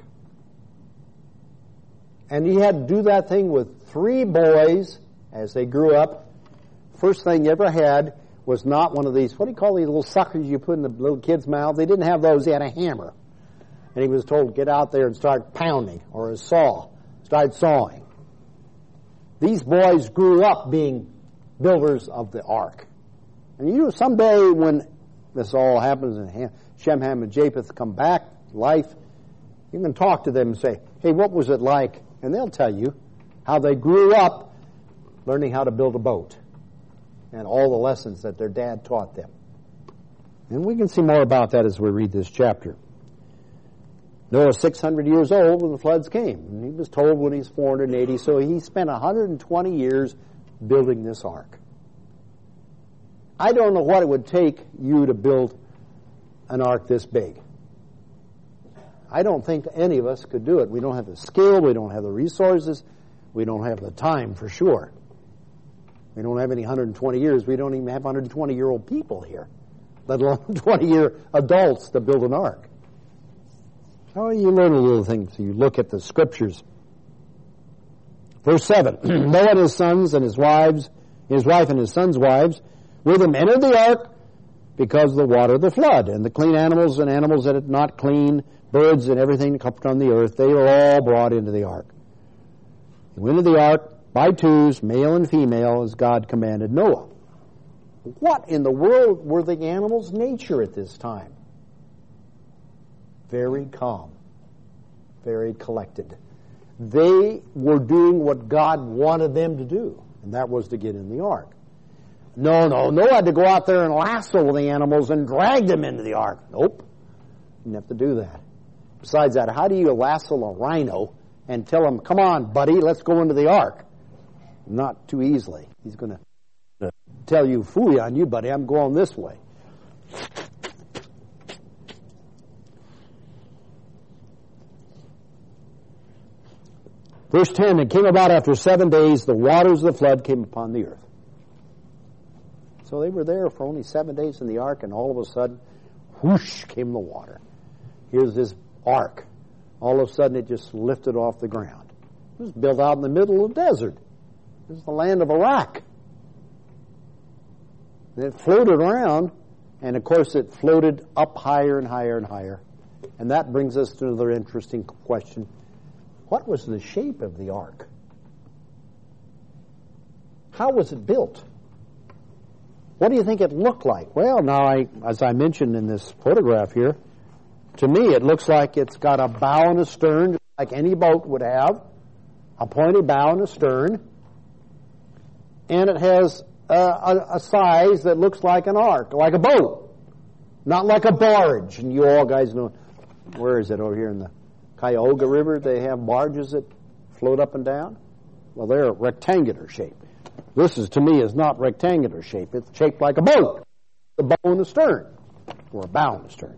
And he had to do that thing with three boys as they grew up. First thing he ever had was not one of these, what do you call these little suckers you put in the little kid's mouth? They didn't have those. He had a hammer. And he was told to get out there and start pounding, or a saw. Start sawing. These boys grew up being builders of the ark. And you know, someday when this all happens and Shem, Ham, and Japheth come back to life, you can talk to them and say, hey, what was it like? And they'll tell you how they grew up learning how to build a boat and all the lessons that their dad taught them. And we can see more about that as we read this chapter. Noah was 600 years old when the floods came. And he was told when he was 480, so he spent 120 years building this ark. I don't know what it would take you to build an ark this big. I don't think any of us could do it. We don't have the skill, we don't have the resources, we don't have the time for sure. We don't have any 120 years. We don't even have 120-year-old people here, let alone 20-year adults to build an ark. So you learn a little thing. So you look at the scriptures. Verse 7, Noah and his sons and his wife and his sons' wives with him entered the ark because of the water of the flood. And the clean animals and animals that are not clean, birds and everything that comes on the earth, they were all brought into the ark. They went into the ark by twos, male and female, as God commanded Noah. What in the world were the animals' nature at this time? Very calm, very collected. They were doing what God wanted them to do, and that was to get in the ark. No, Noah had to go out there and lasso the animals and drag them into the ark. Nope, didn't have to do that. Besides that, how do you lasso a rhino and tell him, come on, buddy, let's go into the ark? Not too easily. He's going to tell you, phooey on you, buddy, I'm going this way. Verse 10, it came about after 7 days, the waters of the flood came upon the earth. So they were there for only 7 days in the ark, and all of a sudden, whoosh, came the water. Here's this ark. All of a sudden, it just lifted off the ground. It was built out in the middle of the desert. This is the land of Iraq. And it floated around, and of course, it floated up higher and higher and higher. And that brings us to another interesting question. What was the shape of the ark? How was it built? What do you think it looked like? Well, now, as I mentioned in this photograph here, to me it looks like it's got a bow and a stern, like any boat would have, a pointed bow and a stern, and it has a size that looks like an ark, like a boat, not like a barge. And you all guys know, where is it over here in the Cuyahoga River? They have barges that float up and down. Well, they're a rectangular shape. This is, to me, is not rectangular shape. It's shaped like a boat. The bow and the stern, or a bow and the stern.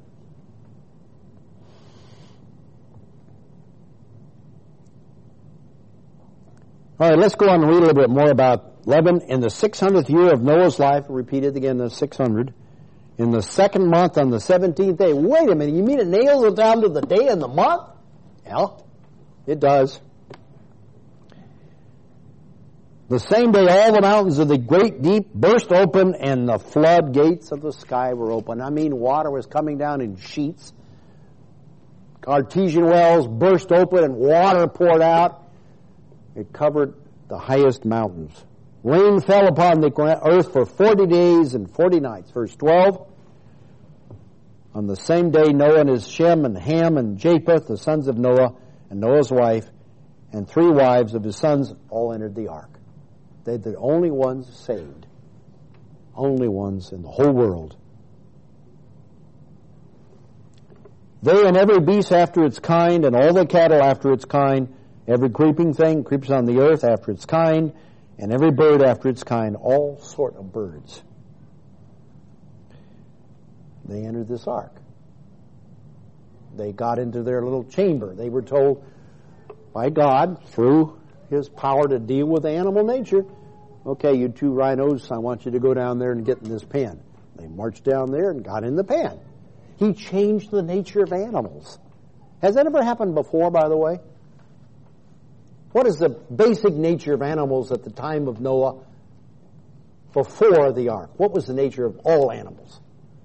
All right, let's go on and read a little bit more about Laban. In the 600th year of Noah's life, repeated again, the 600, in the second month on the 17th day. Wait a minute, you mean it nails it down to the day and the month? Yeah, it does. The same day all the mountains of the great deep burst open and the floodgates of the sky were open. I mean, water was coming down in sheets. Artesian wells burst open and water poured out. It covered the highest mountains. Rain fell upon the earth for 40 days and 40 nights. Verse 12. On the same day Noah and his Shem and Ham and Japheth, the sons of Noah, and Noah's wife, and 3 wives of his sons, all entered the ark. They're the only ones saved. Only ones in the whole world. They and every beast after its kind, and all the cattle after its kind, every creeping thing creeps on the earth after its kind, and every bird after its kind, all sort of birds. They entered this ark. They got into their little chamber. They were told by God, through His power to deal with animal nature, okay, you 2 rhinos, I want you to go down there and get in this pen. They marched down there and got in the pen. He changed the nature of animals. Has that ever happened before, by the way? What is the basic nature of animals at the time of Noah before the ark? What was the nature of all animals?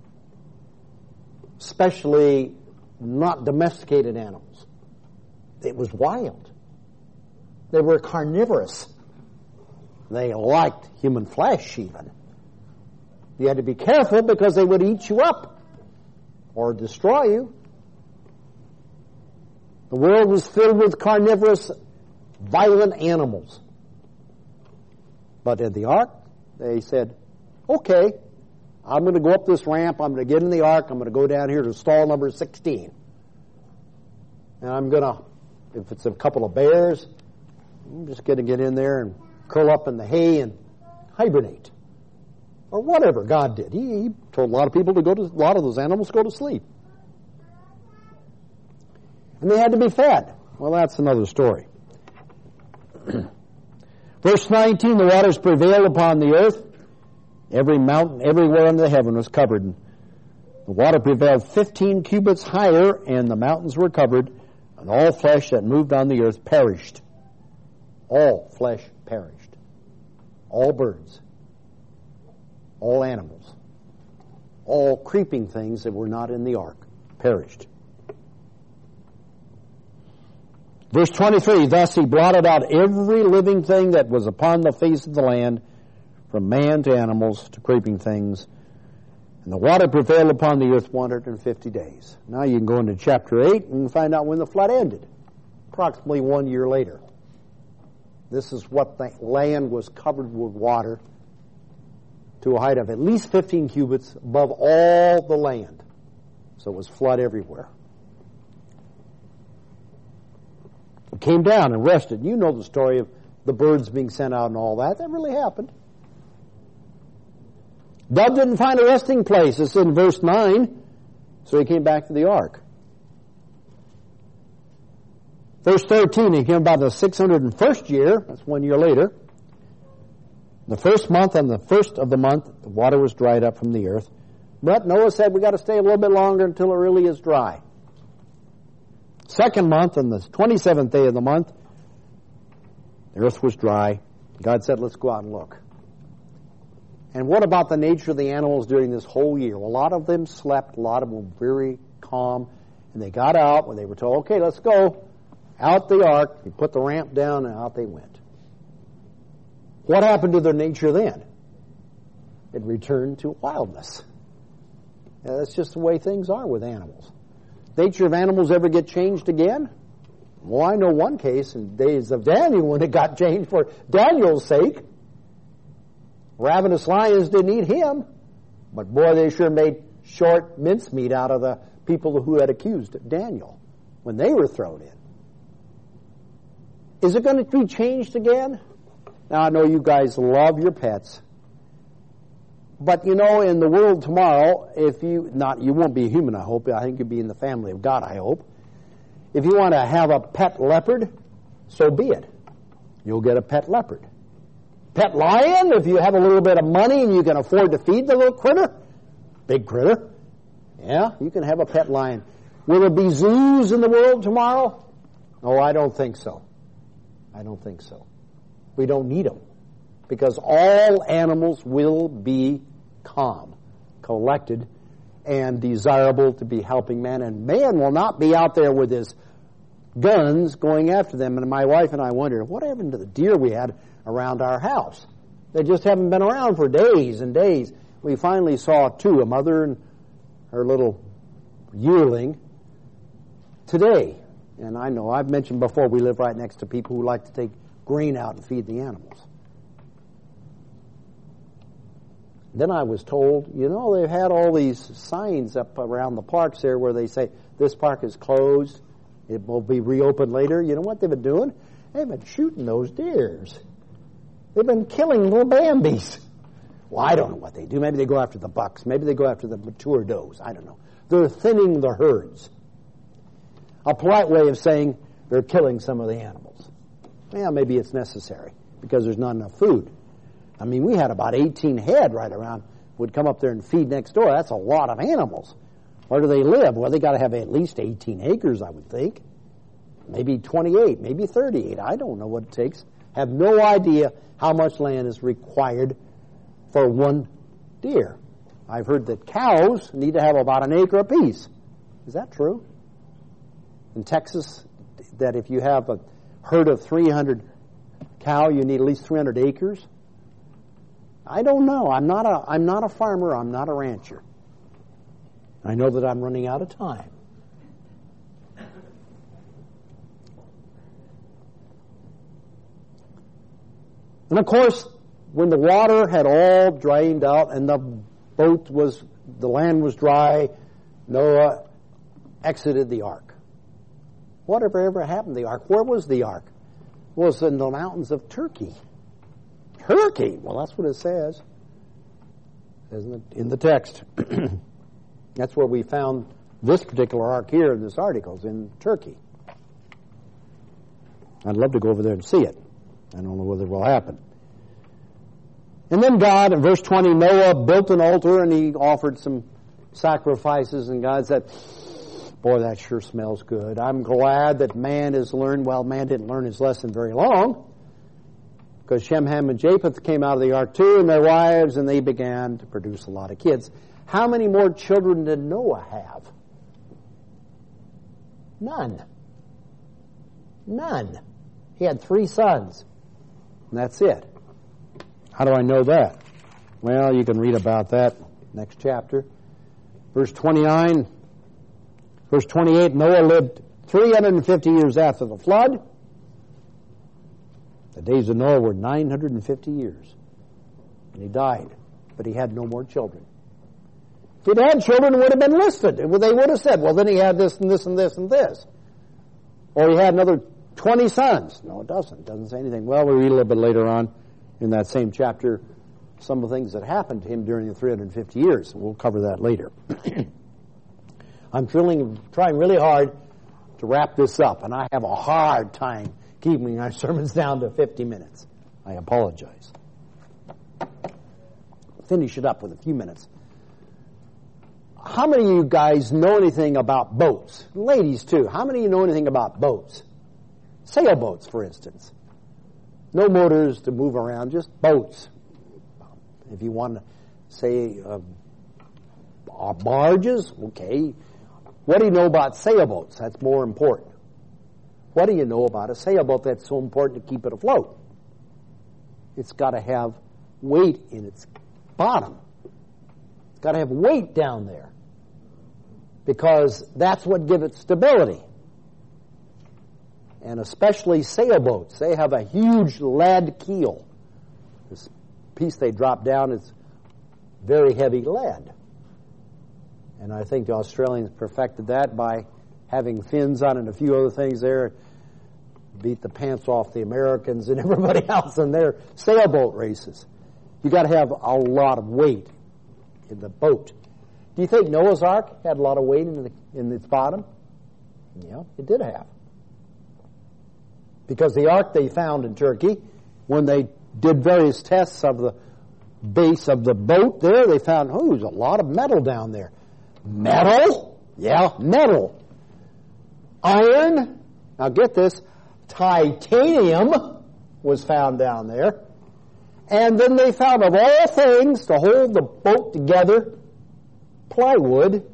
Especially not domesticated animals. It was wild. They were carnivorous. They liked human flesh even. You had to be careful because they would eat you up or destroy you. The world was filled with carnivorous, violent animals. But in the ark, they said, okay, I'm going to go up this ramp, I'm going to get in the ark, I'm going to go down here to stall number 16. And I'm going to, if it's a couple of bears, I'm just going to get in there and curl up in the hay and hibernate. Or whatever God did. He told a lot of people to a lot of those animals go to sleep. And they had to be fed. Well, that's another story. Verse 19, the waters prevailed upon the earth. Every mountain, everywhere under the heaven was covered. The water prevailed 15 cubits higher, and the mountains were covered, and all flesh that moved on the earth perished. All flesh perished. All birds. All animals. All creeping things that were not in the ark perished. Verse 23, thus he blotted out every living thing that was upon the face of the land, from man to animals to creeping things. And the water prevailed upon the earth 150 days. Now you can go into chapter 8 and find out when the flood ended. Approximately 1 year later. This is what the land was covered with water to a height of at least 15 cubits above all the land. So it was flood everywhere. It came down and rested. You know the story of the birds being sent out and all that. That really happened. Dove didn't find a resting place. It's in verse 9. So he came back to the ark. Verse 13, he came about the 601st year. That's 1 year later. The first month and the first of the month, the water was dried up from the earth. But Noah said, we got to stay a little bit longer until it really is dry. Second month and the 27th day of the month, the earth was dry. God said, let's go out and look. And what about the nature of the animals during this whole year? Well, a lot of them slept, a lot of them were very calm, and they got out when they were told, okay, let's go. Out the ark, they put the ramp down, and out they went. What happened to their nature then? It returned to wildness. Now, that's just the way things are with animals. Nature of animals ever get changed again? Well, I know one case in the days of Daniel when it got changed for Daniel's sake. Ravenous lions didn't eat him, but boy, they sure made short mincemeat out of the people who had accused Daniel when they were thrown in. Is it going to be changed again? Now, I know you guys love your pets, but you know, in the world tomorrow, you won't be a human, I hope. I think you'll be in the family of God, I hope. If you want to have a pet leopard, so be it. You'll get a pet leopard. Pet lion, if you have a little bit of money and you can afford to feed the little critter, big critter, yeah, you can have a pet lion. Will there be zoos in the world tomorrow? Oh, I don't think so. I don't think so. We don't need them. because all animals will be calm, collected, and desirable to be helping man. And man will not be out there with his guns going after them. And my wife and I wondered, what happened to the deer we had around our house? They just haven't been around for days and days. We finally saw two, a mother and her little yearling, today. And I know, I've mentioned before, we live right next to people who like to take grain out and feed the animals. Then I was told, they've had all these signs up around the parks there where they say, this park is closed, it will be reopened later. You know what they've been doing? They've been shooting those deers. They've been killing little Bambis. Well, I don't know what they do. Maybe they go after the bucks. Maybe they go after the mature does. I don't know. They're thinning the herds. A polite way of saying they're killing some of the animals. Yeah, maybe it's necessary because there's not enough food. I mean, we had about 18 head right around, would come up there and feed next door. That's a lot of animals. Where do they live? Well, they got to have at least 18 acres, I would think. Maybe 28, maybe 38. I don't know what it takes. Have no idea how much land is required for one deer. I've heard that cows need to have about an acre apiece. Is that true? In Texas, that if you have a herd of 300 cow, you need at least 300 acres? I don't know. I'm not a farmer. I'm not a rancher. I know that I'm running out of time. And of course, when the water had all drained out and the land was dry, Noah exited the ark. Whatever ever happened to the ark? Where was the ark? It was in the mountains of Turkey. Turkey? Well, that's what it says, isn't it? In the text. That's where we found this particular ark here in this article, is in Turkey. I'd love to go over there and see it. I don't know whether it will happen. And then God, in verse 20, Noah built an altar and he offered some sacrifices, and God said, boy, that sure smells good. I'm glad that man has learned. Well, man didn't learn his lesson very long, because Shem, Ham, and Japheth came out of the ark too, and their wives, and they began to produce a lot of kids. How many more children did Noah have? None. None. He had 3 sons, and that's it. How do I know that? Well, you can read about that next chapter. Verse 29, verse 28, Noah lived 350 years after the flood. The days of Noah were 950 years. And he died, but he had no more children. If he'd had children, it would have been listed. They would have said, well, then he had this and this and this and this. Or he had another 20 sons. No, it doesn't. It doesn't say anything. Well, we read a little bit later on in that same chapter some of the things that happened to him during the 350 years. We'll cover that later. I'm trying really hard to wrap this up, and I have a hard time keeping our sermons down to 50 minutes. I apologize. Finish it up with a few minutes. How many of you guys know anything about boats? Ladies, too. How many of you know anything about boats? Sailboats, for instance. No motors to move around, just boats. If you want to say barges, okay. What do you know about sailboats? That's more important. What do you know about a sailboat that's so important to keep it afloat? It's got to have weight in its bottom. It's got to have weight down there, because that's what gives it stability. And especially sailboats, they have a huge lead keel. This piece they drop down is very heavy lead. And I think the Australians perfected that by having fins on it and a few other things there. Beat the pants off the Americans and everybody else in their sailboat races. You got to have a lot of weight in the boat. Do you think Noah's Ark had a lot of weight in its bottom? Yeah, it did have. Because the ark they found in Turkey, when they did various tests of the base of the boat there, they found, there's a lot of metal down there. Metal? Yeah, metal. Iron? Now get this, titanium was found down there. And then they found of all things to hold the boat together, plywood,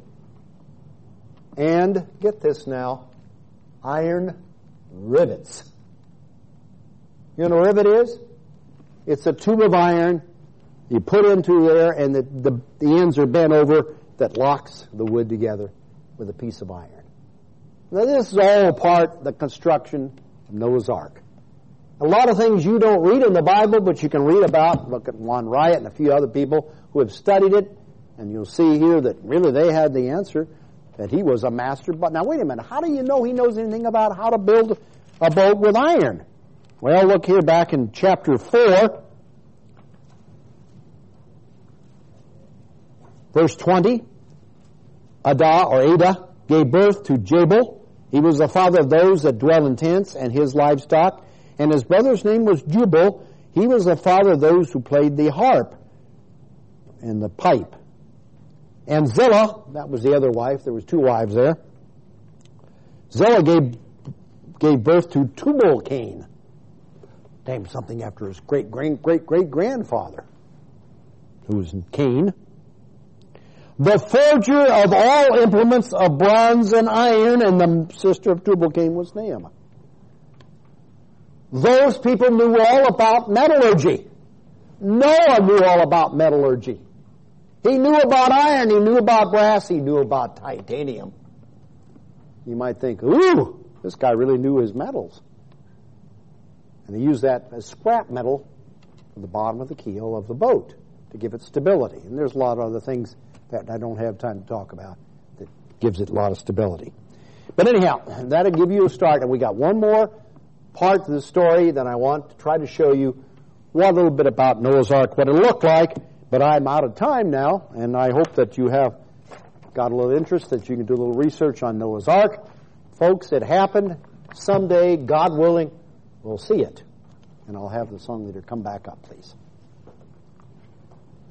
and, get this now, iron rivets. You know what a rivet is? It's a tube of iron you put into there, and the ends are bent over that locks the wood together with a piece of iron. Now, this is all part of the construction of Noah's Ark. A lot of things you don't read in the Bible, but you can read about. Look at Juan Riot and a few other people who have studied it, and you'll see here that really they had the answer, that he was a master. But now, wait a minute. How do you know he knows anything about how to build a boat with iron? Well, look here back in chapter 4, verse 20. Ada gave birth to Jabal. He was the father of those that dwell in tents and his livestock. And his brother's name was Jubal. He was the father of those who played the harp and the pipe. And Zillah, that was the other wife. There was two wives there. Zillah gave birth to Tubal-Cain. Named something after his great-great-great-grandfather, who was Cain. The forger of all implements of bronze and iron, and the sister of Tubal-Cain was Naamah. Those people knew all about metallurgy. Noah knew all about metallurgy. He knew about iron, he knew about brass, he knew about titanium. You might think, ooh, this guy really knew his metals. And he used that as scrap metal at the bottom of the keel of the boat to give it stability. And there's a lot of other things that I don't have time to talk about that gives it a lot of stability. But anyhow, that'll give you a start. And we got one more part of the story that I want to try to show you a little bit about Noah's Ark, what it looked like. But I'm out of time now, and I hope that you have got a little interest, that you can do a little research on Noah's Ark. Folks, it happened. Someday, God willing, we'll see it. And I'll have the song leader come back up, please.